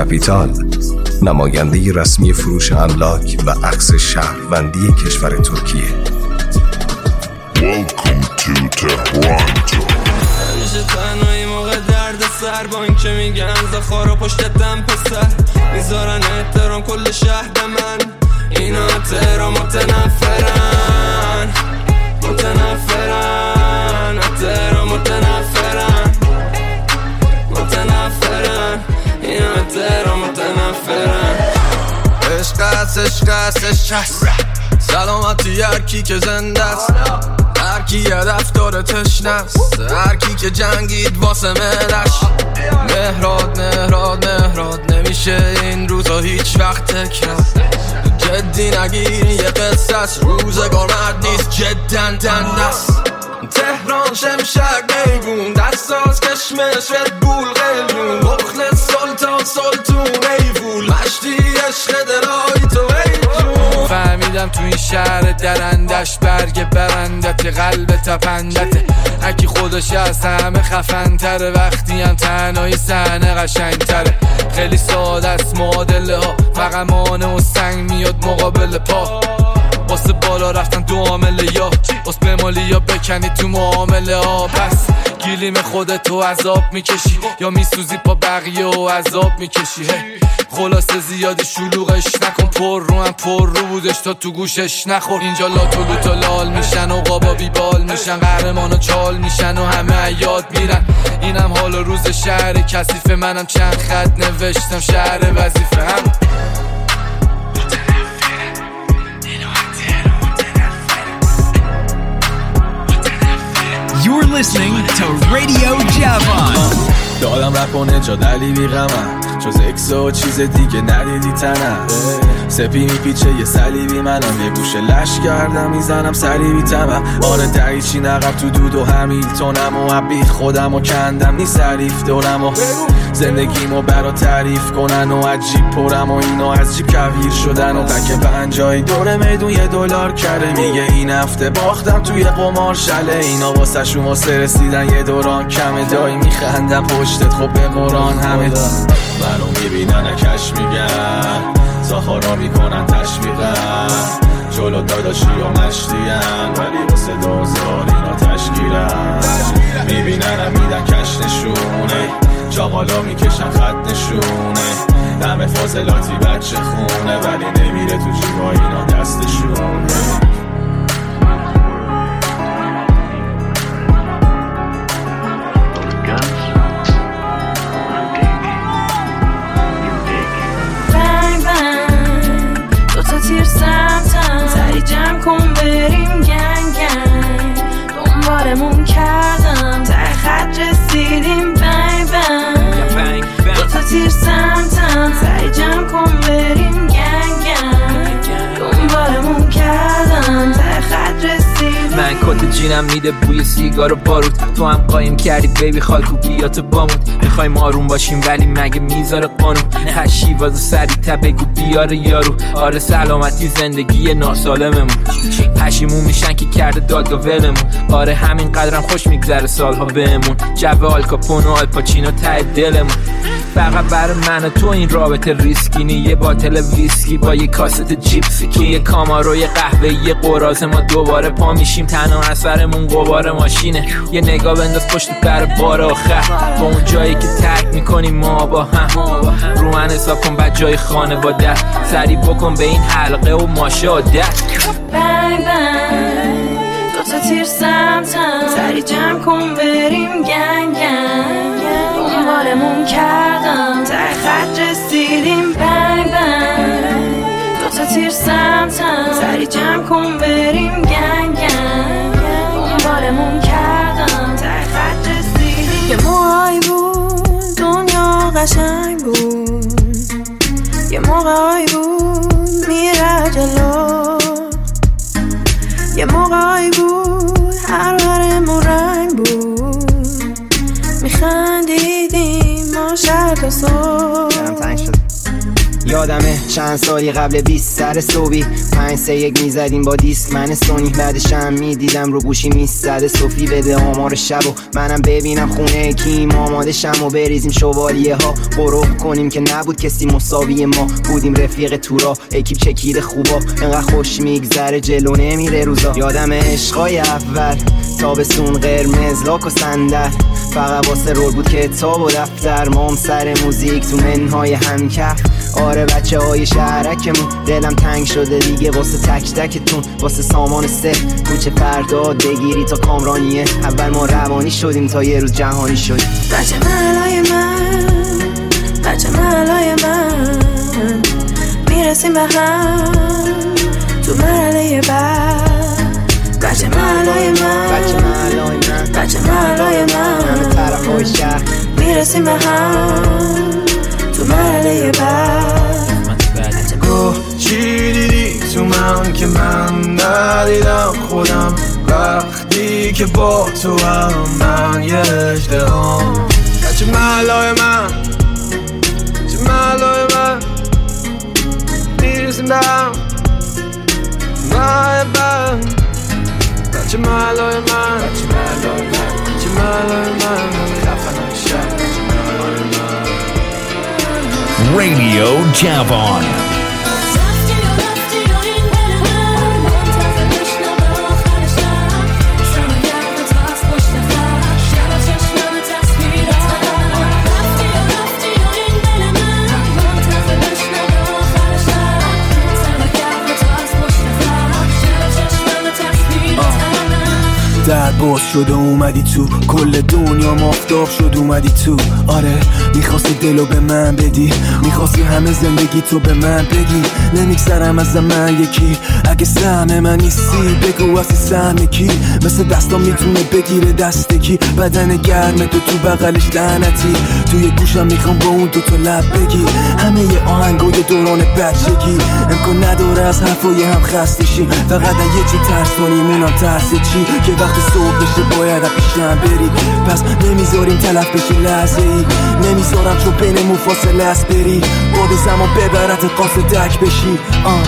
کپیتال، نماینده رسمی فروش املاک و عکس شهروندی کشور ترکیه. Welcome to Toronto. همیشه تنهایی موقع درد سر، با این که میگن زخارا پشت دم پسر، میذارن احترام کل شهر به من. اینا احترام متنفرن، متنفرن، احترام متنفرن، متنفرن، اینا احترام متنفرن. عشق هست، عشق هست، عشق هست، سلامتی هر کی که زنده است، هر کی هدف داره تشنه است، هر کی که جنگید واسه ملش. مهراد مهراد مهراد، نمیشه این روزا هیچ وقت تکرار. جدی نگیر یه قصه است، روزگار مرد نیست جدن دنده است. تهران شمشک میگون، دستاز کشمش ردبول قیلون، مخلص سلطان سلطون ایوول، مشتی عشق دلای تو ایجون. فهمیدم تو این شهر درندش برگ برندت، قلب تپندته، هکی خودش از همه خفن تره، وقتی هم تنهایی صحنه قشنگ تره. خیلی ساده است معادله ها، فقط مانع و سنگ میاد مقابل پا. واسه بالا رفتن دو عامله، یا واسه بمالی یا بکنی تو معامله ها. پس گیلیم خودتو عذاب میکشی، یا میسوزی پا بقیه و عذاب میکشی. خلاصه زیادی شلوغش نکن، پر رو هم پر رو بودش تا تو گوشش نخور. اینجا لاتولو تا لال میشن و قابا بیبال میشن، قهرمان و چال میشن و همه یاد میرن. اینم حال و روز شهر کثیفه، منم چند خط نوشتم شهر وظیفه هم. You're listening to Radio Javan. دادم رپ و نجادلی بی غمم، جز اکس و چیز دیگه ندیدی تنم. سپی میپیچه یه صلیبی منم، یه گوشه لش کردم میزنم صلیبی تمم. آره دریچی نقب تو دود و همیلتونم و عبی خودم و کندم نی صریف دورم و زندگیمو برا تعریف کنن و عجیب پرم و اینا از جیب کویر شدن و بک پنجایی دور میدون $1 کرده. میگه این هفته باختم توی قمار شله، اینا واسه شون واسه رسیدن یه دوران کمه. دایی میخندم پشتت خب به قرآن همه منو میبینن کش میگن، زاخارا میکنن تشویقن، جلو داداشی و مشتین، ولی واسه دوزار اینا تشکیلن. میبینن میدن کش نشونه، چاقالا میکشن خط نشونه، همه فاضلاتی بچه خونه، ولی نمیره تو جیبا اینا دستشونه. تیر سمتم، سری جمع کن بریم گنگ گنگ، دنبالمون کردم تا خط رسیدیم بنگ بنگ. دوتا تیر سمتم، سری جمع کن بریم گنگ گنگ، دنبالمون کردم تا خط رسیدیم. من کت جینم میده بوی سیگار و بارود، تو هم قایم کردی بیبی خالکو بیات بامون. میخوایم آروم باشیم ولی مگه میذاره قانون، خشیواز و سری تا بگو بیاره یارو. آره سلامتی زندگی ناسالممون، پشیمون میشن که کرده داد و ولمون. آره همین قدرم خوش میگذره سالها بهمون، جو آلکاپون و آلپاچینو ته دلمون. فقط برای من و تو این رابطه ریسکی نی، یه باتل ویسکی با یه کاست جیپسی، تو یه کامارو یه قهوه یه قراز، ما دوباره پا میشیم تنها اثرمون غبار ماشینه. یه نگاه بنداز پشت پر بار آخر، با اون جایی که ترک میکنیم ما با هم. رو من حساب کن بعد جای خانواده، سریع بکن به این حلقه و ماشاءالله. بنگ بنگ دوتا تیر سمتم، سری جمع کن بریم گنگ گنگ، دنبالمون کردم تا خط رسیدیم بنگ بنگ. دوتا تیر سمتم، سری جمع کن بریم گنگ گنگ، دنبالمون کردم تا خط رسیدیم. یه موقعی بود دنیا قشنگ بود، یه موقعی بود میره جلو، یه موقعی بود هر برمون رنگ بود، میخندیدیم ما شب تا صبح. یادمه چند سالی قبل 20 سر صبحی 5-3-1 میزدیم با دیسک من سونی، بعدشم میدیدم رو گوشی میزده صوفی بده آمار شب و منم ببینم خونه کیم آماده شم و بریزیم شوالیه ها قروب کنیم که نبود کسی مساوی ما بودیم رفیق تورا اکیپ چکیده خوبا انقدر خوش میگذره جلو نمیره روزا. یادم عشقای اول تابستون قرمز لاک و صندل فقط واسه رول بود کتاب و دفتر مام سر موزیک تو منهای همکف. آره بچه های شهرکمون دلم تنگ شده دیگه واسه تک تکتون واسه سامان سه کوچه فرداد بگیری تا کامرانیه اول ما روانی شدیم تا یه روز جهانی شدیم. بچه محلای من بچه محلای من میرسیم به هم تو مرحله بعد. بچه محلای من بچه محلای من بچه محلای من همه طرف های شهر میرسیم به هم تو مرحله بعد. چی دیدی تو من که من ندیدم خودم وقتی که با تو هم من یه اجدهام. بچه محلای من بچه محلای من میرسیم به هم ماه بعد. بچه محلای من بچه محلای من بچه محلای من خفنم شد بچه محلای من. Radio Javon. در باز شد و اومدی تو کل دنیا مافتاب شد اومدی تو. آره میخواستی دلو به من بدی میخواستی همه زندگی تو به من بگی نمیگذرم از من یکی اگه سهم من نیستی بگو واسه سهم کی مثل دستام میتونه بگیره دست کی بدن گرم تو بغلش لعنتی توی گوشم میخوام با اون دوتا لب بگی همه ی آهنگای دوران بچگی امکان نداره از حرفای هم خسته شیم فقط یه چی ترسونیم اونم ترس چی که وقتی صبح بشه باید پیشم بری پس نمیذاریم تلف بشه لحظه ای نمیذارم چون بینمون فاصله است بری باد زمان ببرت قاصدک بشی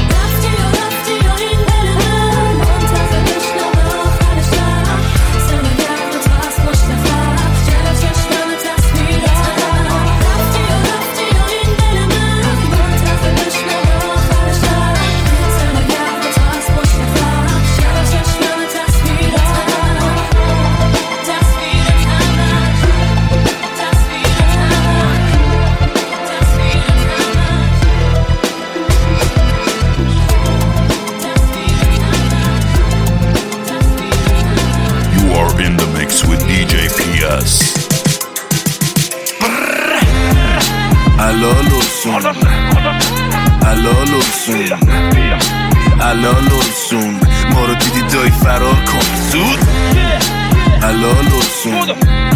الالوسون ما رو دیدی دایی فرار کن زود الالوسون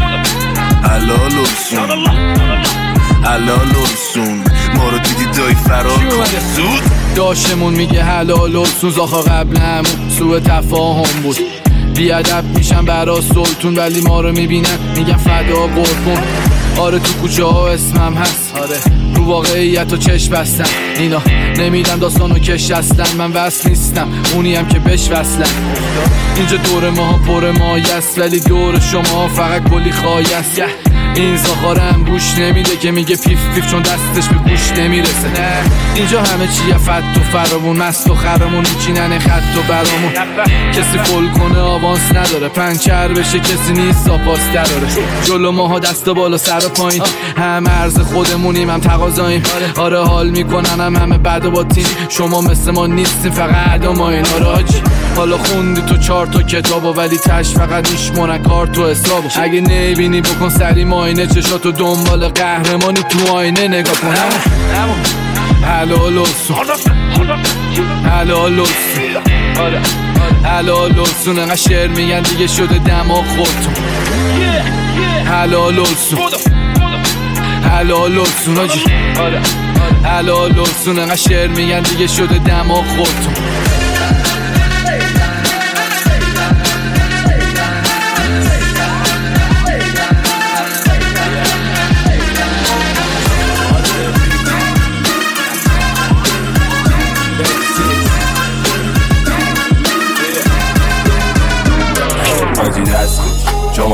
ما رو دیدی دایی فرار کن زود داشتمون میگه حلالوسون زاخا قبل همون سوء تفاهم بود بیادب میشن برا سلطون ولی ما رو میبینن میگن فدا قربون. آره تو کوچه ها اسمم هست آره رو واقعیت و چشم بستن اینا نمیدن داستانو کش هستن من وصل نیستم اونی هم که بش وصلن اینجا دور ما پر مایست ولی دور شما فقط کلی خایست این زاخارم گوش نمیده که میگه پیف پیف چون دستش به گوش نمیرسه نه اینجا همه چیه فت و فرامون مست و خرمون میچینن خط و برامون کسی فول کنه آوانس نداره پنچر بشه کسی نیست آپاس دراره جلو ماها دست و بالا سر و پایین هم عرض خودمونیم هم تقاضاییم آره حال میکنن همه بد و باطین شما مثل ما نیستیم فقط ما این آراجی حالا خوندی تو 4 تا کتابو ولی تش فقط میشمونن کار تو حسابو اگه نبینی بکن سری ماینه چشاتو دنبال قهرمانی تو آینه نگاه کن حلالوسون حلالوسون انقدر شعر میگن دیگه شده دماغ خودتون حلالوسون آجی حلالوسون انقدر شعر میگن دیگه شده دماغ خودتون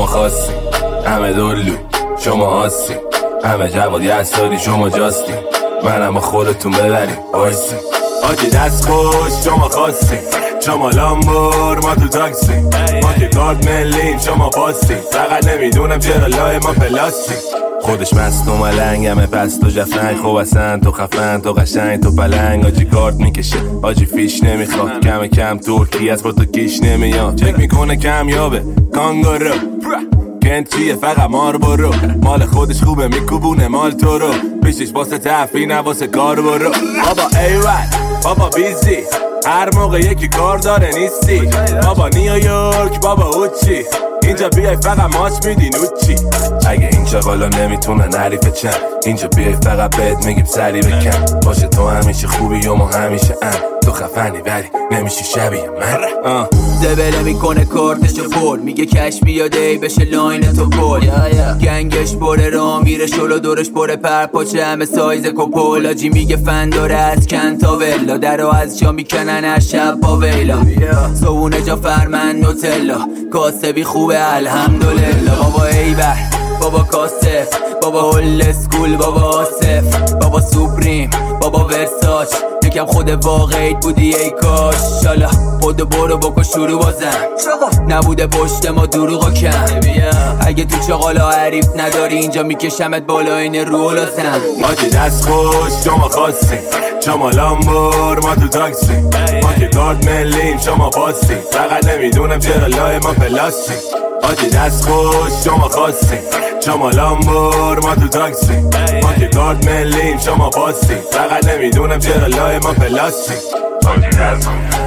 خاصی، همه دلو شما آسی، همه جواد یساری شما جاستی، منم با خودتون ببریم بایستی. آجی دست خوش شما خاصی، شما لامبور ما تو تاکسی، ما که کارت ملیم شما پاسی، فقط نمیدونم چرا لای ما پلاستی. خودش مست و ملنگمه پس تو جفنگ، خوب اصلا تو خفن تو قشنگ تو پلنگ. آجی کارت میکشه آجی فیش نمیخواد، کم کم ترکی از با تو کیش نمیاد، چک میکنه کمیابه کانگارو کن چیه فقط مار برو، مال خودش خوبه میکوبونه مال تو رو، پیشش واسه تفری نه واسه کار برو. بابا ایوان بابا بیزی هر موقع یکی کار داره نیستی، بابا نیویورک بابا اوچی اینجا بیای فقط ماچ میدی نوچی. اگه این چاقالا نمیتونن حریف چند، اینجا بیای فقط بهت میگیم سری بکن، باشه تو همیشه خوبی و ما همیشه تو خفنی ولی نمیشی شبیه من. دبله میکنه کارتشو پول، میگه کش بیاده ای بشه لاین تو پول، گنگش بره را میره شلو دورش بره پرپاچه همه سایز کپول. آجی میگه فن داره از کن تا ولا، درو از جا میکنن هر شب با ویلا، صبونه جا فرمن نوتلا، کاسبی خوبه الحمدلله. بابا ایبر بابا کاسف بابا هول اسکول بابا آصف بابا سوپریم بابا ورساچ، یکم خود واقعیت بودی ای کاش، شالا خودو برو بکن شروع بازم، نبوده پشت ما دروغا کم. اگه تو چاقالا حریف نداری اینجا میکشمت بالا این رو لازم. آجی دست خوش شما خاصی، شما لامبور ما تو تاکسی، ما که کارت ملیم شما پاسی، فقط نمیدونم چرا لای ما پلاستی. آجی دست خوش شما خاصی، شما لامبور ما تو تاکسی، ما که کارت ملیم شما پاسی، فقط نمیدونم چرا لای ما پلاستی. آجی دست خوش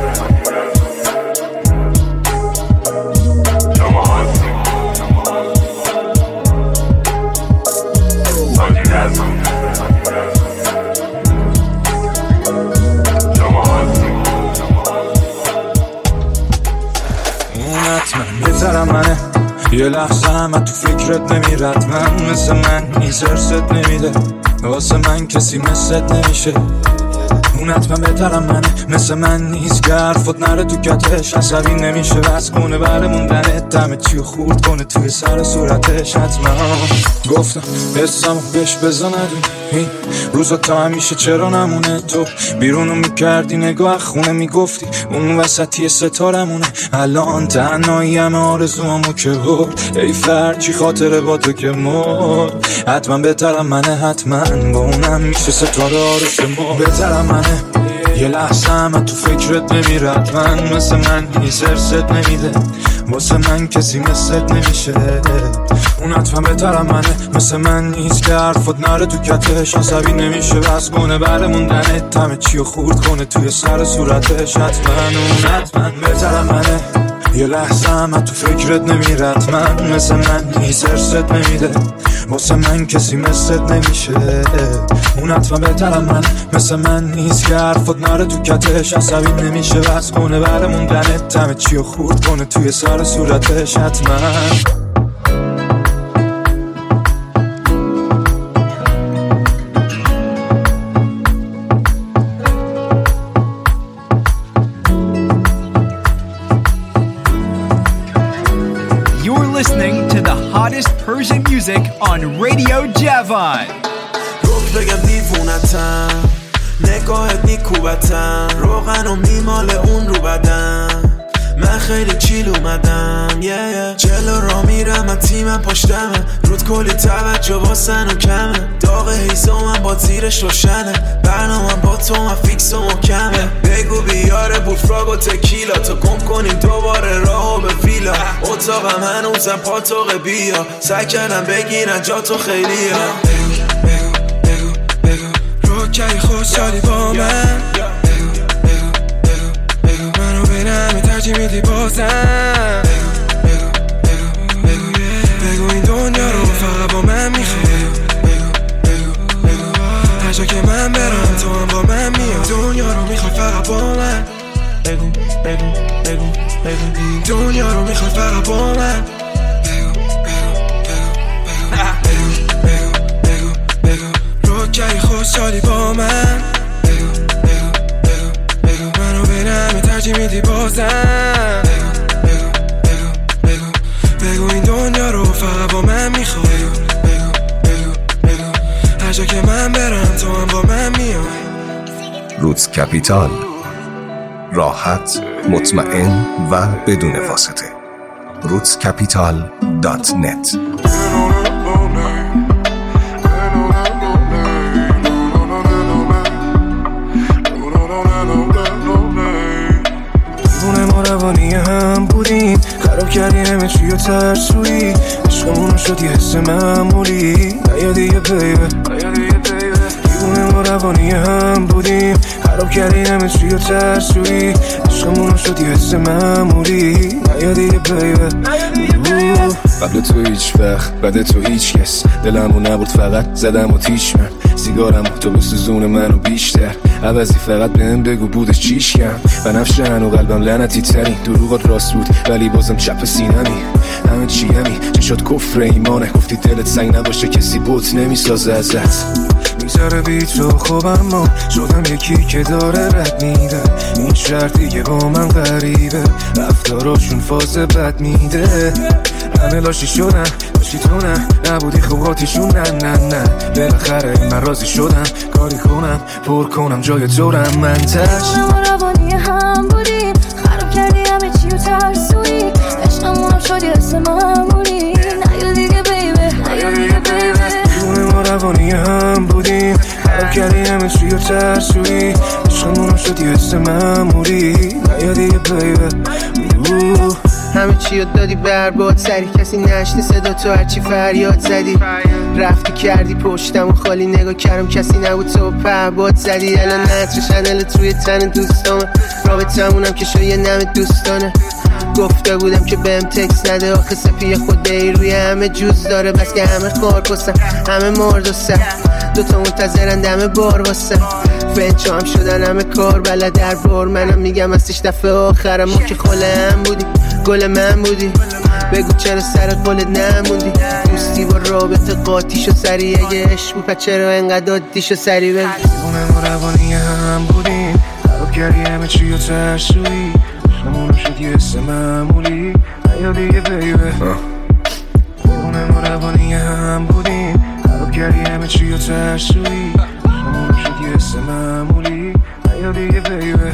شما خاصی، آجی دست خوش شما خاصی. اون حتما بهترم منه، یه لحظه همه تو فکرت نمیرد، من مثل من نیز ارست نمیده، واسه من کسی مثلت نمیشه. اون حتما بهترم منه، مثل من نیز گرفت نره تو کتش، عصبی نمیشه بس کنه بره موندنت، دمه چیو خورد کنه توی سر صورتش. حتما گفتم حسمو بهش بزا ندون، این روزا تا همیشه چرا نمونه، تو بیرونو میکردی نگاه خونه میگفتی اون وسطی ستارمونه، الان تنهایی همه آرزوامو که برد، ای فرچی خاطره با تو که مرد. حتما بهترم منه، حتما با اونم میشه ستاره آرش ما. بهترم منه، یه لحظه همه تو فکرت نمیرد، من مثل من نیز ارست نمیده، واسه من کسی مثلت نمیشه. اون حتما بهترم منه، مثل من نیز که حرفت نره تو کتش، عصبی نمیشه بس کنه بره موندنت، تمه چیو خورد کنه توی سر صورتش. حتما اون حتما بهترم منه، یه لحظه همه تو فکرت نمیرد، من مثل من نیز ارست نمیده، واسه من کسی مثلت نمیشه. اون حتما بهترم من، مثل من نیز که حرفت نره تو کتش، عصبی نمیشه بس کنه بره موندنت، تمه چیو خورد کنه توی سر صورتش. حتما Listening to the hottest Persian music on Radio Javan. روک بگم دیوونتم، نگاهت نیکوبتم، روغن و میمال اون رو بدم، من خیلی چیل اومدم جلو را میرم من تیمم پشتمه، رود کلی توجه واسن و کمه، داغ هیزامم با زیرش روشنه، برنامم با تو من فیکس و محکمه، بگو بیاره بوفراگ و تکیلا، تا گم کنیم دوباره راهو به ویلا، اتاقم هنوزم پاتوق بیا، سعی کردم بگیرن جا تو خیلی ها. بگو روکی خوشحالی با من، منو بینم ترجیح میدی بازم، بگو این دنیا رو فقط با من میخوای، هر جا که من برم تو هم با من میاد، دنیا رو میخوای فقط با من، بگو این دنیا رو میخوای فقط با من، بگو روکی خوشحالی با من، منو بینم ترجیح میدی بازم، بگو این دنیا رو کپیتال، راحت، مطمئن و بدون واسطه. rootscapital.net. ما روانی هم بودیم، خراب کردی همه چی و ترسویی، عشقمونو شد یه حس معمولی، نیا دیگه بیبه. دیوونه ما روانی هم بودیم، خراب کردی همه چی و ترسویی، عشقمونو شد یه حس معمولی، نیا دیگه بیبه. قبل تو هیچ وقت، بعد تو هیچ کس، دلمو نبود فقط زدم و تیش من، سیگارم تو بسوزون منو بیشتر، عوضی فقط بهم بگو بودش چیش کم، بنفش هنو قلبم لعنتی ترین، دروغات راست بود ولی بازم چپ سینمی، همه چیمی چشات کفر ایمانه، گفتی دلت سنگ نباشه کسی بوت نمیسازه ازت، میذاره بی تو خوب اما شدم یکی که داره رد میده، این شرط دیگه با من غریبه، رفتاراشون فاز بد میده، همه لاشی شدن لاشی تو نه، نبودی خوباتیشون نه بالاخره من راضی شدم، کاری کنم پر کنم جای دورم من تش. ما روانی هم بودیم، خراب کردی همه چی و ترسویی، عشقمونم شد یه حس معمولی، نیا دیگه بیبه. ما روانی هم بودیم، خراب کردی همه چی و ترسویی، عشقمونم شد یه حس معمولی، نیا دیگه بیبه. همه چی رو دادی برباد، سری کسی نشنه صدا تو هرچی فریاد زدی، رفتی کردی پشتم و خالی نگاه کردم کسی نبود تو پهباد زدی، الان نتر شنلت روی تن دوستامه، رابطمونم که شو یه نم دوستانه، گفته بودم که بهم تکس نده، آخه سپی خود ای روی همه جوز داره، بس که همه خار پستن همه مرد و سر، دوتا منتظرن دم بار واسه، فنچا هم شدن همه کار بلد در بار، منم میگم ازش دفعه آخرم، ما که خاله هم بودی گل من بودی، بگو چرا سر قولت نموندی، دوستی با رابطه قاطیشو سری، اگه عشق بود چرا انقدر عادیشو سری بگی. دیوونه ما روانی هم بودیم، خراب کردی همه چی و ترسویی، عشقمونو شد یه حس معمولی، نیا دیگه بیبه. دیوونه ما روانی هم بودیم، خراب کردی همه چی و ترسویی، عشقمونو شد یه حس معمولی، نیا دیگه بیبه.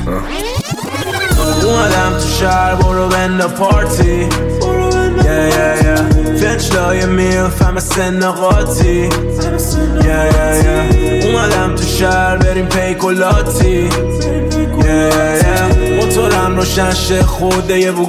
اومدم تو شهر برو بند پارتی، فنچ لای میلف همه سن قاطی، اومدم تو شهر بریم پیکولاتی، موتورم روشن شه خوده یه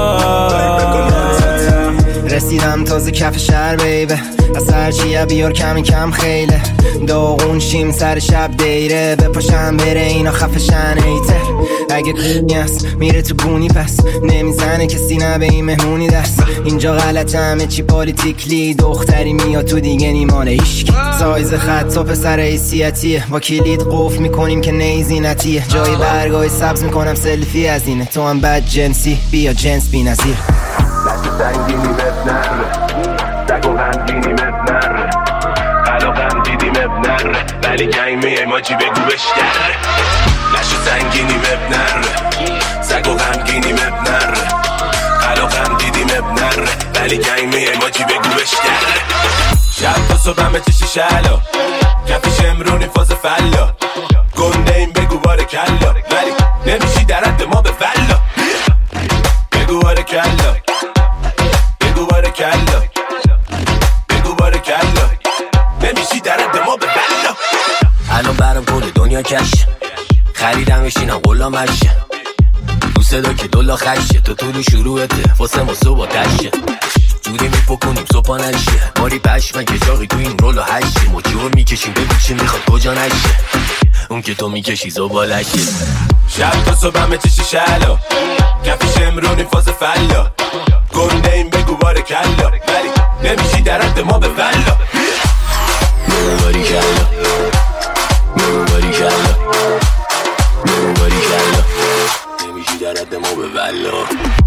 بوگا، رسیدم تازه کف شهر بیبه، از هرچیه بیار کمی کم خیله، داغون شیم سر شب دیره، بپاشم بره اینا خفشن ایتر، اگه نیست میره تو گونی پس نمیزنه کسی نه به این مهمونی دست، اینجا غلطه همه چی پالیتیکلی، دختری میاد تو دیگه نیمانه ایشکی، سایز خط و پسر حیثیتیه، با کلید قفل میکنیم که نیزینتیه، جای برگای سبز میکنم سلفی از اینه، تو هم بد جنسی بیا جنس بی نظیر، سنگینی مب نره، سگ و غمگینی مب نره، قل و غم دیدی مب نره، ولی گنگ میای ماجی بگو بشکره، نشو سنگینی مب نره، سگ و غمگینی مب نره، قل و غم دیدی مب نره، ولی گنگ میای ماجی بگو بشکره، شب تا صبح همه چشی شلا، کفیش امرونی فاز فلا، گنده این بگو باره کلا، ولی نمیشی در حد ما به فلا، بگو باره کلا، بگو باره کلا، بگو باره کلا، نمیشی در حد ما به فلا، الان برام کل دنیا کشه، خریدم بشینم غلامشه، تو صدا که دولا خشه، تو طول شروعته واسه ما صبح تشه، جوری میپکنیم صبح نشه، ماری پشمن که جاقی تو این رولو هشه، ما جور میکشیم بگو چی میخواد کجا نشه، اون که تو میکشی زبالشه، شب تا صبح همه چشی شلا، کفیش امرونی فاز فلا، گنده این بگو باره کلا، ولی نمیشی در حد ما به فلا، بگو باری کلا، بگو باری کلا، بگو باری کلا، نمیشی در حد ما به فلا.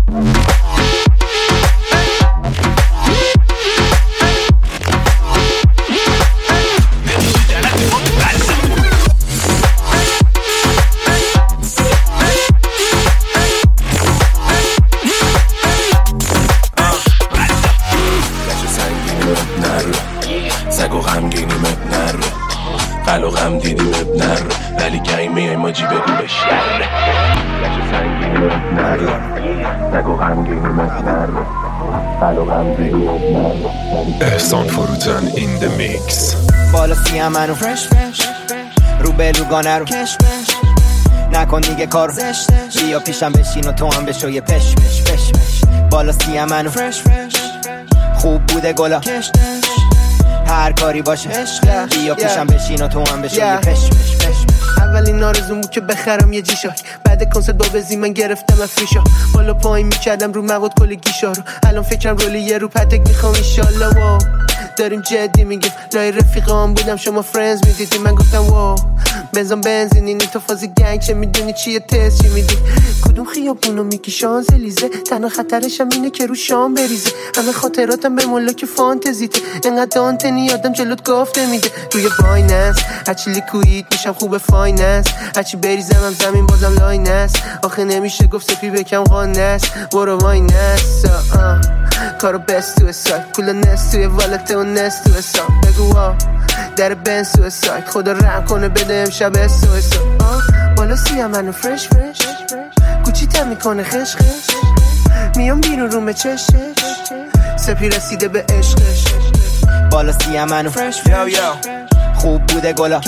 سگ و غمگینی مب نره، قل و غم دیدی مب نره، ولی گنگ میای ماجی بگو نگو غمگینی مسترده بلو غمگینی احسان فروتن این the mix. بالا سیم منو فرش فرش رو بلوگانه رو کش بش نکن دیگه کار بیا پیشم بشین و تو هم بشو یه پش پش پش پش بالا سیم منو فرش فرش خوب بوده گلا کشتش هر کاری باشه بیا پیشم بشین و تو هم بشو یه پش پش پش. اولین آرزومو که بخرم یه جیشاک بعد کنسرت با بزی من گرفتم افریشا بالا پایین میکردم رو مواد کل گیشا رو الان فکرم رولی یه رو پتک میخوام ایشالله واو داریم جدی میگیم لای رفیقام بودم شما فرندز میدیدی من گفتم واو بنزم بنزینی تو فاز گنگ چه میدونی چیه تست چی میدی کدوم خیابونو میگی شانزلیزه تنها خطرشم اینه که رو شام بریزه همه خاطراتم به ملاک فانتزیته انقدر دانتنی آدم جلوت گفته میده روی بایننس هرچی لیکوید میشم خوب فایننس هرچی بریزم هم زمین بازم لاینس آخه نمیشه گفت سپی بکم قانس برو واینس کارو بست تو سایت کل نست توی والته و نست تو حساب بگو در بن سویساید خدا رحم کنه بده امشب سویساید بالا سیم منو فرش فرش کوچی تم میکنه خش خش میام بیرون رو چش سپی رسیده به عشقش بالا سیم منو فرش فرش خوب بوده گلا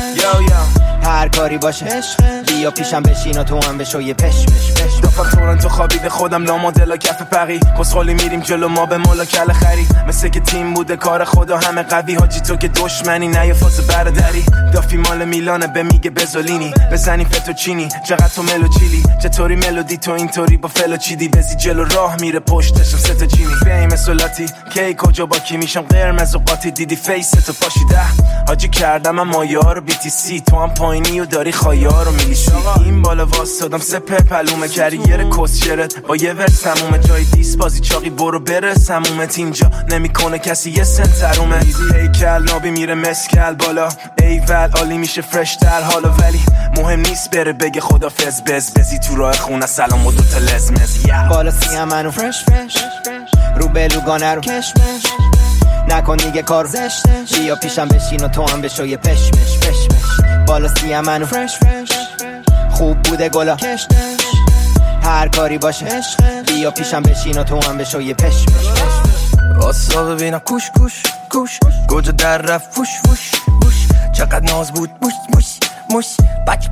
هر کاری باشه بیا پیشم بشین و تو هم بشو یه پش پش پش دفعه تورنتو خوابیده خودم لامادلا کف پقی کسخالی میریم جلو ما به مولا کل خری مثل که تیم بوده کار خدا همه قوی حاجی تو که دشمنی نه یه فاز برادری دافی مال میلانه به میگه بزولینی بزنی فتوچینی چقدر تو ملو چیلی چطوری ملودی تو اینطوری با فلو چیدی بزی جلو راه میره پشتشم سه چینی فیم سولاتی کی کجا با کی میشم قرمز و قاطی دیدی فیس تو پاشیده حاجی کردم اما یارو BTC تو هم پایینی و داری خایارو میلیشی این بالا واسدادم سپر پلومه کریر کسشرت با یه ور سمومه جای دیس بازی چاقی برو بره سمومت اینجا نمیکنه کسی یه سنترومه هیکل نابی میره مسکل بالا ایول عالی میشه فرش تر حالا ولی مهم نیست بره بگه خدافظ بزی تو راه خونه سلام و دوتا لزمز بالا سیم منو فرش فرش رو بلوگانه رو کش بش نکن دیگه کار بیا پیشم بشین و تو هم بشو یه پش پش پش پش بالا سیم منو فرش فرش خوب بوده گلا کشتش هر کاری باشه بیا پیشم بشین و تو هم بشو یه پش پش پش آسا ببینم کوش کوش کوش گوجه در رفت فوش فوش بوش چقدر ناز بود موش موش موش بچ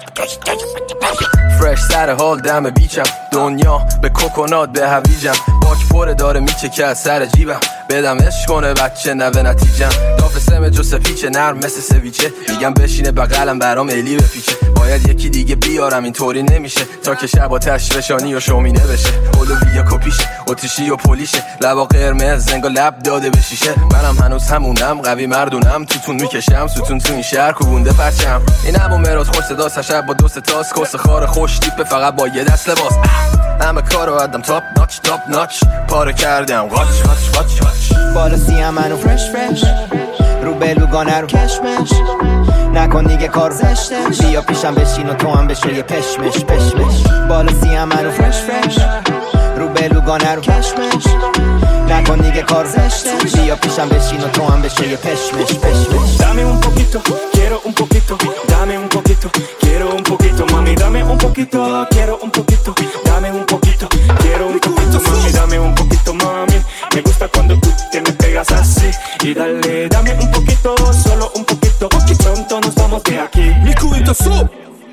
فرش سر حال دم بیچم دنیا به کوکونات به هویجم باک پره داره میچکه از سر جیبم بدم عشق کنه بچه نوه نتیجم داف سم جو سپیچه نرم مثل سویچه میگم بشینه بغلم برام الی بپیچه باید یکی دیگه بیارم اینطوری نمیشه تا که شب آتش فشانی و شومینه بشه اولویا کپیشه اتیشی و پلیشه لبا قرمز زنگا لب داده به شیشه منم هنوز همونم قوی مردونم توتون میکشم ستون تو این شهر کوبونده پرچم این همون مراد خوش صدا شب با دوست تاس کس خار خوش تیپه فقط با یه دست لباس همه کارو ادم تاپ ناچ پاره کردم واچ بالا سیم منو فرش فرش رو بلوگانه رو کشمش نکن دیگه کار بیا پیشم بشین و تو هم بشو یه پشمش پشمش بالا سیم منو فرش فرش رو بلوگانه رو کشمش نکن دیگه کار بیا پیشم بشین و تو هم بشو یه پشمش پشمش Dame un poquito, quiero un poquito, dame un poquito, quiero un poquito, mami, dame un poquito, quiero un poquito, dame un poquito, quiero un poquito, mami, dame un poquito, mami, me gusta cuando tú te me pegas así, y dale, dame un poquito, solo un poquito, porque pronto nos vamos de aquí. Mi cubito sub.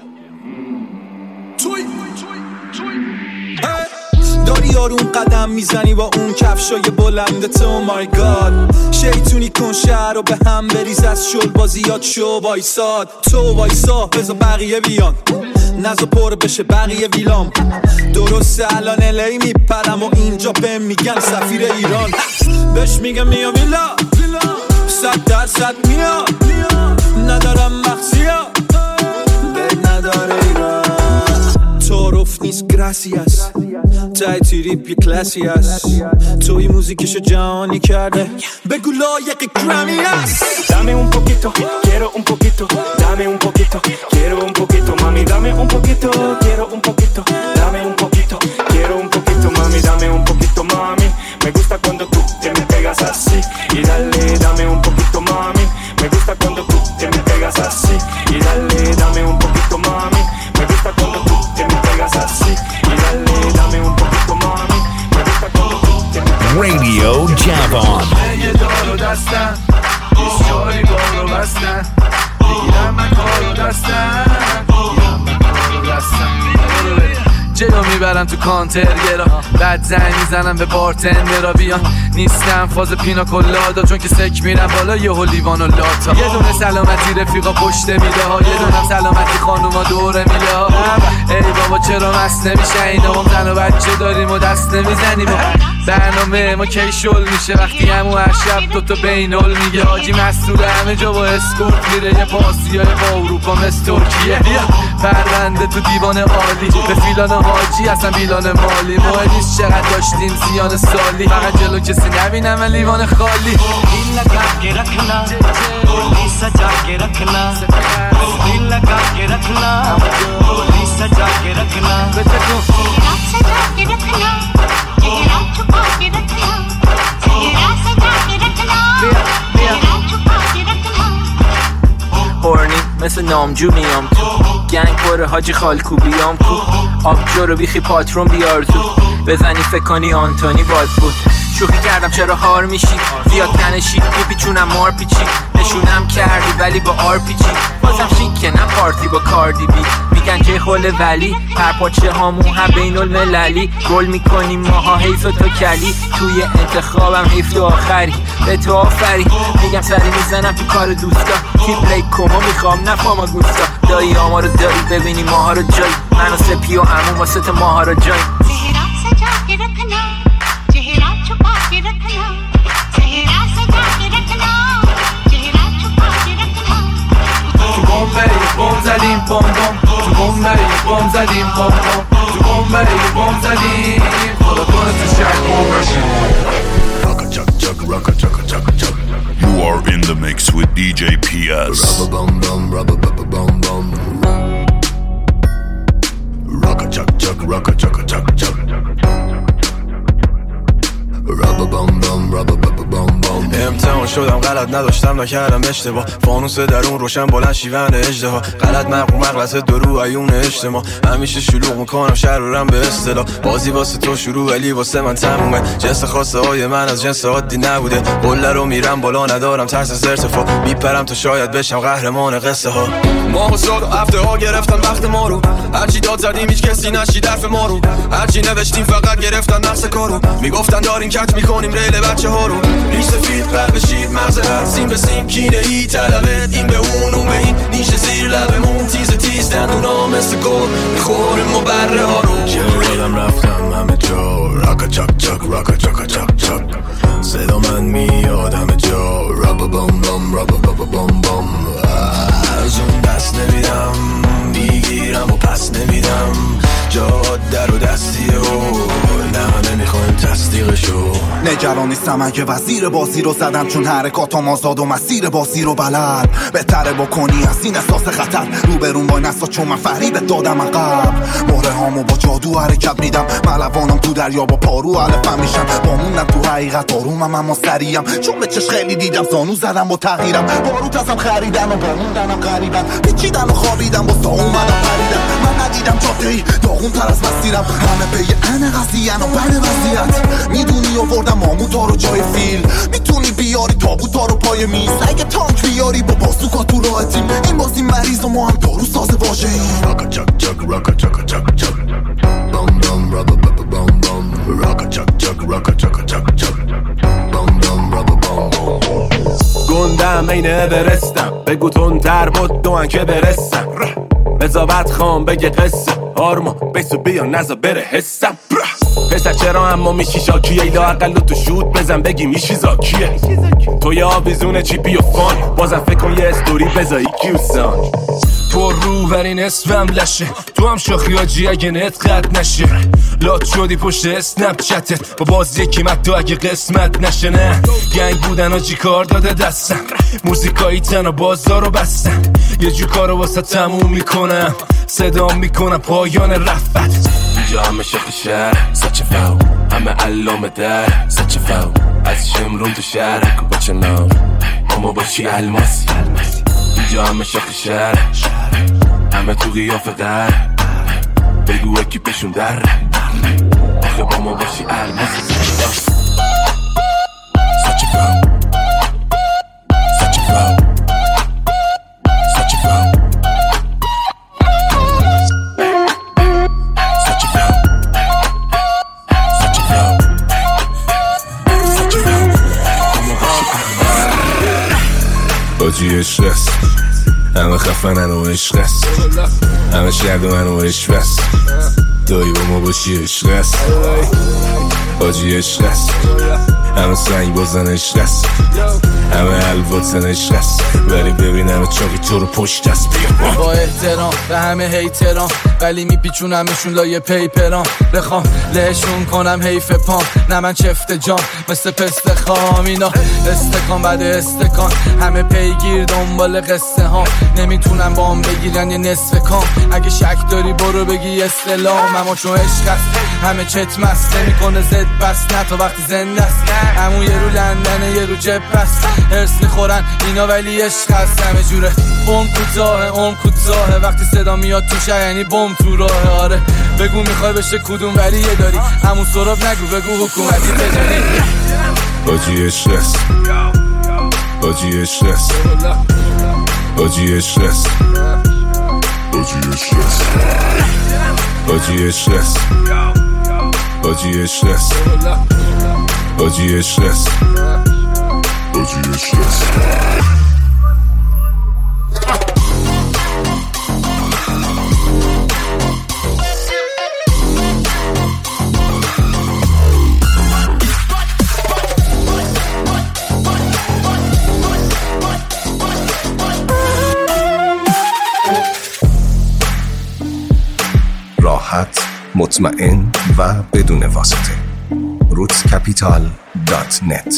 داری آروم قدم میزنی با اون کفشای بلندت oh my god شیطونی کن شهر رو به هم بریز از شل بازیات شو وایساد تو وایسا بذار بقیه بیان نزا پر بشه بقیه ویلام درسته الان الی میپرم و اینجا بهم میگن سفیر ایران بهش میگم میا ویلا 100% میا ندارم مخزیا بد نداره ایران تعارف نیست gracias تای تریپ یه کلاسی هست توی موزیکشو جهانی کرده بگو لایق گرامی هست Dame un poquito, quiero un poquito, dame un poquito, quiero un poquito, mami, dame un poquito, quiero un poquito, dame un poquito, quiero un poquito, mami, dame un poquito, mami, me gusta cuando tú te me pegas así, y dale, dame un poquito, mami, me gusta cuando tú te me pegas así, y dale, dame un poquito, mami, me gusta cuando tú te me pegas así, y dale جلو میبرم تو کانترگرا، بعد زنگ میزنم به بارتندرا بیان. نیستم فاز پینا کلادا چون که سک میرم بالا یهو لیوان و لاتا. یه دونه سلامتی رفیقا پشت میده ها، یه دونه سلامتی خانوما دوره میده ها. ای بابا چرا مست نمیشه اینا، هم زن و بچه داریم و دست نمیزنیم. برنامه ما کی شل میشه وقتی همون هر شب دوتا بینال میگه حاجی مسئول همه جا با اسکورت میره. یه پاسیای با اروپا مثل ترکیه، پرونده تو دیوان عالی به فیلان حاجی اصلا بیلان مالی. مهم نیست چقدر داشتیم زیان سالی، فقط جلو کسی نبینم لیوان خالی. दिल लगा के रखना गोली सजा के रखना दिल लगा के रखना गोली सजा के रखना चेहरा सजा के रखना चेहरा छुपा के रखना चेहरा सजा के रखना चेहरा छुपा के रखना هورنی مثل نامجو میام تو گنگ پره حاجی خالکوبیام کو آبجو رو بیخی پاترون بیار تو بزنی فکر کنی آنتونی باد بود. شوخی کردم چرا هار میشی زیاد تنشی میپیچونم مار پیچی نشونم کردی ولی با آر پیچی بازم شیکه نه پارتی با کاردی بی میگن که خل ولی هر پاچه هامون هم بین المللی گل میکنیم ماها حیف و تو کلی توی انتخابم حیف تو آخری به تو آفری میگم سری میزنم تو کار دوستا تیپ ریک کما میخوام نفاما گوستا دایی آما رو داری ببینی ماها رو جایی من و سپی و عموم واسه تو ماها رو جایی चेहरा सजा के रखना चेहरा छुपा के रखना चेहरा सजा के रखना चेहरा छुपा के रखना تو بمبئی بم زدیم بم بم تو بمبئی بم زدیم بم بم تو بمبئی بم زدیم خدا کنه تو شهر بم بشیم. You are in the mix with DJ PS. Rubber bum bum, rubber bum bum. Rock a chuck chuck, rock a chuck a chuck chuck. Rubber bum bum, rubber bum bum. امتحان شدم غلط نداشتم نکردم اشتباه فانوس درون روشن بلند شیون اجدها غلط مغلط درو عیون اجتماع همیشه شلوغ میکنم شهر رو رم به اصطلاح بازی واسه تو شروع ولی واسه من تمومه جنس خواسته های من از جنس عادی نبوده قله رو میرم بالا ندارم ترس از ارتفاع میپرم تا شاید بشم قهرمان قصه ها ماه و سال و هفته ها گرفتن وقت ما رو هرچی داد زدیم هیچ کسی نشید حرف ما رو هرچی نوشتیم فقط گرفتن نقص کارو میگفتن داریم کج میکنیم ریل بچه ها رو ریش سفید قلب شیر مغزرت سیم به سیم کینه ای طلبت این به اون به این نیشه زیر لبمون تیز دندونا مثل گل میخوریم و بره ها رو یادم رفتم همه جا راکا چاک چاک راکا چاکا چاک چاک صدا من میاد همه جا رابا بام بام رابا بابا بام بام از اون دست نمیدم میگیرم و پس نمیدم جاد در و دستیه و نه نمیخوایم تصدیقشو نگران نیستم اگه وزیر بازی رو زدم چون حرکاتم آزاد و مسیر بازی رو بلد بهتره بکنی از این احساس خطر روبرون با نسا چون من فریبت دادم عقب مهره هامو با جادو حرکت میدم ملوانم تو دریا با پارو علفم میشن بامونم تو حقیقت آرومم اما سریعم چون به چش خیلی دیدم زانو زدم با تغییرم باروت ازم خریدن و باموندنم غریبن پیچیدن و خوابیدم با سا اومدم پریدم من ندیدم جاده‌ای داغون تر از مسیرم همه به یه قضیه‌ن و بد وضعیت میدونی آوردم ماموتا رو جای فیل میتونی بیاری تابوتا رو پای میز اگه تانک بیاری با بازوکا تو راه تیم این بازی مریض و ما هم دارو ساز واژه‌ایم راکا چاک چاک راکا چاکا چاک چاک بام بام رابا بابا بام بام راکا چاک چاک راکا چاکا چاک چاک بام بام رابا بام گندم این اورستم بگو تندتر بود دوان که برسم بزابت خان بگه قصه آرما بیسو بیا نزا بره حسم پسر چرا اما میشی شاکیه ایلا اقل تو شود بزن بگی میشی زاکیه تو یه آویزون چیپی و فان بازم فکر کن یه استوری بزایی کیوسان پر رو برین اسمم لشه تو هم شاخی آجی اگه نت قد نشه لات شدی پشت اسنپ چتت با باز یکی مد اگه قسمت نشه نه گنگ بودن آجی کار داده دستم موزیکایی تن بازار رو بستن یه جو کارو واسه تموم میکنم صدام میکنم پایان رفت اینجا همه شخص شهر سچه فاو همه علامه در سچه فاو از شمرون تو شهر با چه نام اما باشی الماسی اینجا همه شخص شهر همه تو قیافه در بگو اکی پشون در آخه با ما باشی الماسی سچه فاو سچه فاو سچه فاو سچه فاو حاجی عشق است، همه خفنن و عشق است، همه شرد من و عشق است، دایی با ما باشی عشق است. حاجی عشق است، همه سنگ بازن عشق است، همه الواتن عشق است، ولی ببینم چاقی تو رو پشت است. بیا با احترام به همه هیتران، ولی میپیچونمشون لایه پیپران، بخوام لهشون کنم حیف پام، نه من چفت جام مثل پست خام. اینا استکان بعد استکان، همه پیگیر دنبال قصه ها، نمیتونم با هم بگیرن یه نصف کام. اگه شک داری برو بگی استلام، اما چون عشق است همه چت مست، نمیکنه زد بس نه تا وقتی زنده است. همون یه رو لندنه یه رو جب است، هرس میخورن اینا ولی عشق هست. همه جوره بم کوتاهه وقتی صدا میاد تو یعنی بم تو راه. آره بگو میخوای بشه کدوم ولی یه داری همون سراب نگو بگو حکومتی بجاری. حاجی عشق است، حاجی عشق است، حاجی عشق است، حاجی عشق است، حاجی عشق است، حاجی عشق است، حاجی عشق است، حاجی عشق است. راحت، مطمئن و بدون واسطه. rootscapital.net.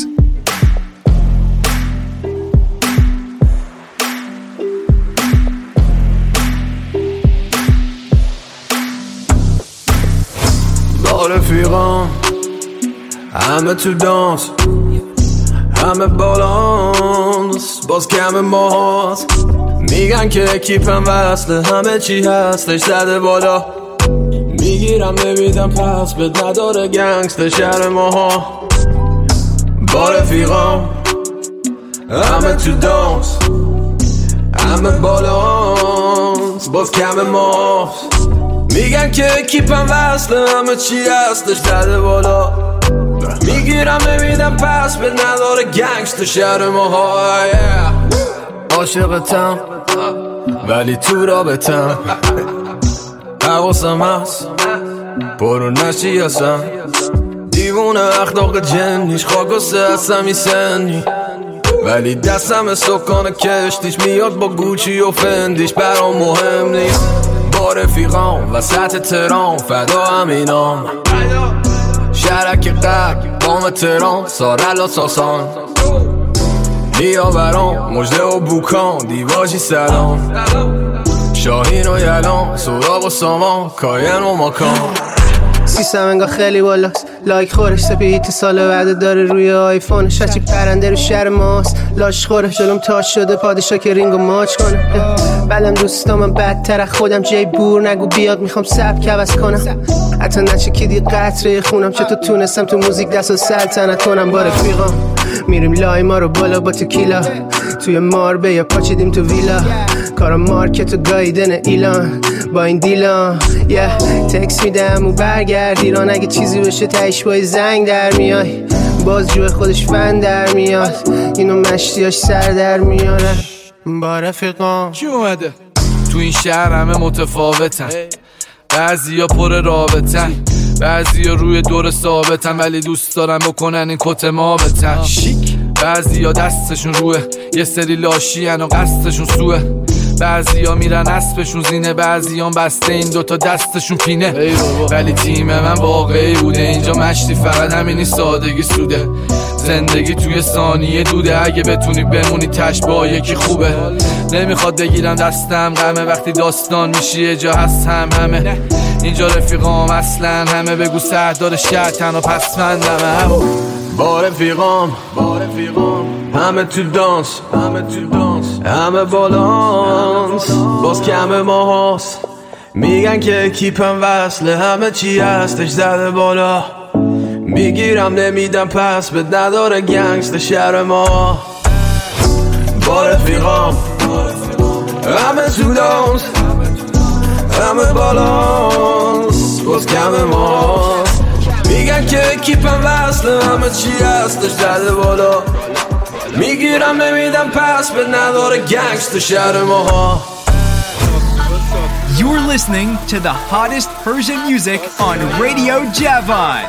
با رفیقام همه تو دانس، همه بالانس، باز کم ماست. میگن که اکیپم وصله، همه چی هستش زده بالا. میگیرم نمیدم پس بد نداره گنگستر شهر ماها. با رفیقام همه تو دانس، همه بالانس، باز کم ماست. میگن که اکیپم وصله، همه چی هستش زده بالا. میگیرم نمیدم پس بد نداره گنگستر شهر ماها. عاشقتم ولی تو رابطم، حواسم هست برو نشی اصلا. دیوونه اخلاق جنیش خاک و سهستمی سنی، ولی دستم سکان کشتیش میاد با گوچی و فندیش. برام مهم نیست با رفیقام وسط ترام، فدا همینام شرک قرق بام ترام، سارل و ساسان بیا برام مجده و بوکان، دیواجی سلام شاهین و یلان، سوراب و سامان، کاین و ماکان. سیستم انگاه خیلی بالاست، لایک خورش سپید سال بعد داره روی آیفونش. هرچی پرنده رو شهر ماست لاش خوره، جلوم تاش شده پادشا که رینگو ماچ کنه. بلم دوستامم بدتر خودم، جای بور نگو بیاد میخوام سبک عوض کنم. حتی نچکیدی قطره خونم، چطور تونستم تو موزیک دست و سلطنت کنم. با رفیقام میریم لای ما رو بالا با تکیلا، توی ماربه یا پاچیدیم تو ویلا. کارم مارکت و گایدن ایلان با این دیلان. تکس میدم و برگرد ایران، اگه چیزی بشه تایش بای زنگ در میای. باز جوه خودش فن در میاد، اینو مشتیاش سر در میارن. با رفیقام چی اومده؟ تو این شهر همه متفاوتن، بعضی ها پر رابطن، بعضی ها روی دور ثابتن، ولی دوست دارن بکنن این کت ما بتن. بعضی ها دستشون روه، یه سری لاشی هن و قصدشون سوه. بعضی ها میرن اسبشون زینه، بعضی ها بسته این دوتا دستشون پینه. ولی تیم من واقعی بوده، اینجا مشتی فقط همینی سادگی سوده. زندگی توی ثانیه دوده، اگه بتونی بمونی تش با یکی خوبه. نمیخواد بگیرم دستم غمه، وقتی داستان میشی یه جا هست همه. اینجا رفیقام اصلا همه، بگو سردار شهر تنها پسمندمه. با رفیقام همه تو دانس، همه بالانس، باز کم ما هست. میگن که اکیپم وصله، همه چی هستش زده بالا. میگیرم نمیدم پس بد نداره گنگستر شهر ما. با رفیقام همه تو دانس، همه بالانس، باز کم ما. میگن که اکیپم وصله، همه چی هستش زده بالا. میگیرم نمیدم پس به نداره گنگست شهر ماها. You're listening to the hottest Persian music on Radio Javan.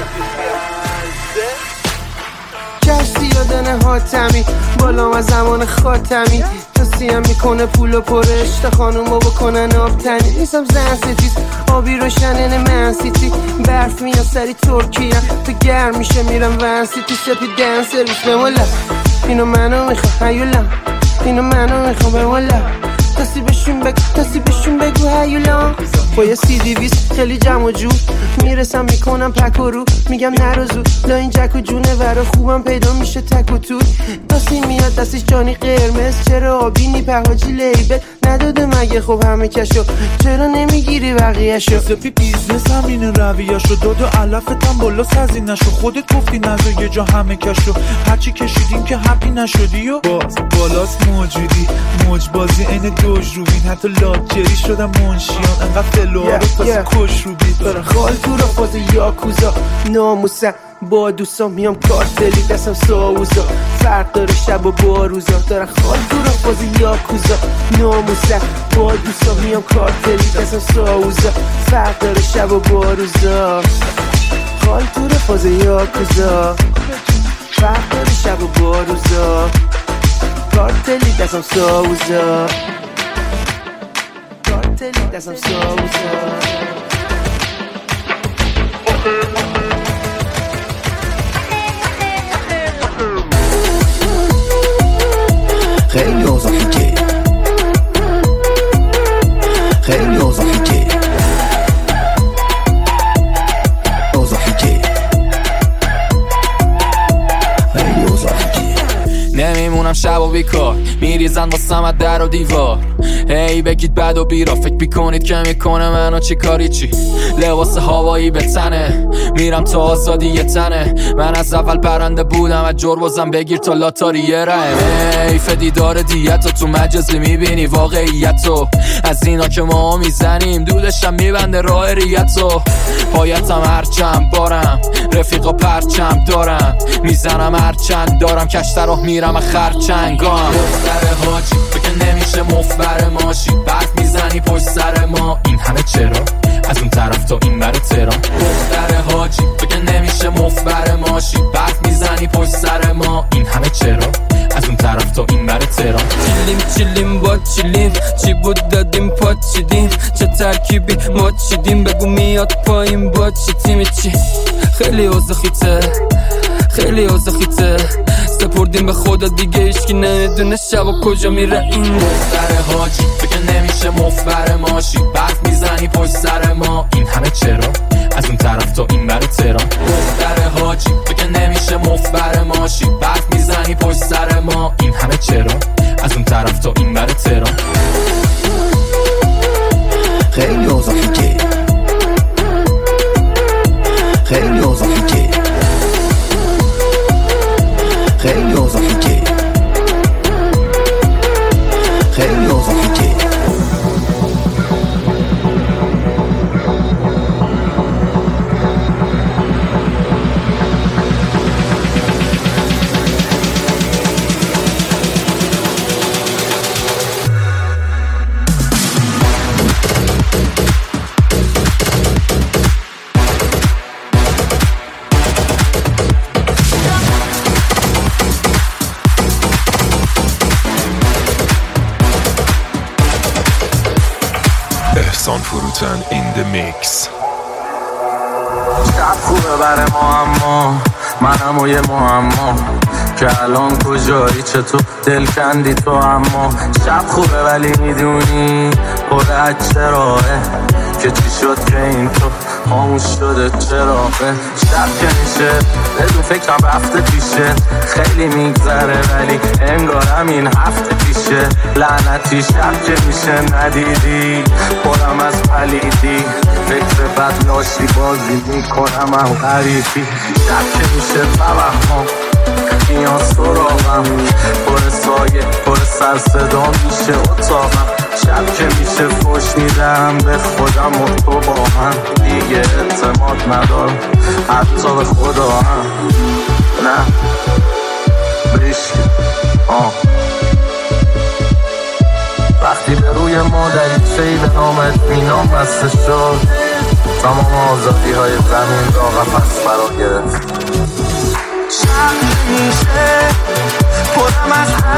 کشتی یادنه حاتمی بالام از زمان خاتمی توصیم میکنه پول و پرش تا خانومو بکنن آبتنی. نیستم زن ستیز آبی روشنه من سیتی برف میاد سری ترکیه تو گرم میشه میرم ون سیتی سپیدن سرویس بمولا اینو منو میخوام هیولا اینو منو میخوام بمولا کسی بهشون بگو هیولا با یه CD-20 خیلی جمع و جور میرسم میکنم پک و رو میگم نروزو لا این جک و جونه ورا خوبم پیدا میشه تک و توی دستی میاد دستش جانی قرمز چرا آبینی پهاجی لیبل نداده مگه خب همه کشو چرا نمیگیری بقیهشو سپی بیزنس همینه رویهشو داد و علفتم بالا سزینشو خودت گفتی نزا یه جا همه کشو هرچی کشیدیم که حقی نشدی و باز بالاست موجودی موج بازی این دوج رو بین حتی لاجری شدم منشیان انقدر فلوها رو تازه کش رو بید دارم خال تو را فاز یاکوزا ناموسم با دوستان میام کارتلی دستم ساوزا فرق داره شب و با روزا دارم خال تو را فاز یاکوزا ناموسم با دوستان میام کارتلی دستم ساوزا فرق داره شب و با روزا خال تو را فاز یاکوزا فرق داره شب و با روزا کارتلی دستم ساوزا کارتلی دستم ساوزا خیلی اوضاحی که خیلی اوضاحی که اوضاحی که خیلی اوضاحی که نمیمونم شب و بیکار میریزن واسم از در و دیوار هی بگید بد و بیرا فکر میکنید که میکنه منو چی کاری چی لباس هوایی به تنه میرم تا آزادی یه تنه من از اول پرنده بودم از جربازم بگیر تا لاتاری یه رحم حیف دیدار دیتو تو مجازی میبینی واقعیتو از اینا که ما میزنیم دودشم میبنده راه ریتو پایتم هرچند بارم رفیقا پرچم دارم میزنم هرچند دارم کشتر راه میرم خرچنگام دختر حاجی تو که نمیشه مفبر ماشی بعد میزنی پشت سر ما این همه چرا از اون طرف تا این بر تهران دختر حاجی تو که نمیشه مفبر ماشی بعد میزنی پشت سر ما این همه چرا از اون طرف تا این بر تهران چیلیم با چیلیم چی بود دادیم پات چیدیم چه ترکیبی ما چیدیم بگو میاد پایین با چی تیمی چی خیلی اوزخیته خیلی اوزخیته سپردیم به خدا دیگه ایشکی نمیدونه شب و کجا میره این دختر حاجی تو که نمیشه مفبر ماشی بعد میزنی پشت سر ما این همه چرا از اون طرف تا این بر تهران دختر حاجی تو که نمیشه مفبر ماشی بعد میزنی پشت سر ما این همه چرا از اون طرف تا این بر تهران خیلی اوضاحی که خیلی اوضاحی که خیلی اوضاحی که خیلی اوضاحی که احسان فروتن in the mix. شب خوبه بر ما اما منم و یه معما که الان کجایی چطور دل کندی تو اما شب خوبه ولی میدونی پر از چراهه که چی شد که این تو خاموش شده چراغه شب که میشه بدون فکرم رفته پیشه خیلی میگذره ولی انگارم این هفته پیشه لعنتی شب که میشه ندیدی پرم از پلیدی فکر بد لاشی بازی میکنم هم غریبی شب که میشه توهم میان سراغم پر سایه پر سر صدا میشه اتاقم شب که میشه فوش میدم به خودم و تو با هم دیگه اعتماد ندارم حتی به خدا هم نه وقتی به روی ما دریچه‌ای به نام اطمینان بسته شد، تمام آزادی های زمین را قفس فرا گرفت. شب میشه پرم از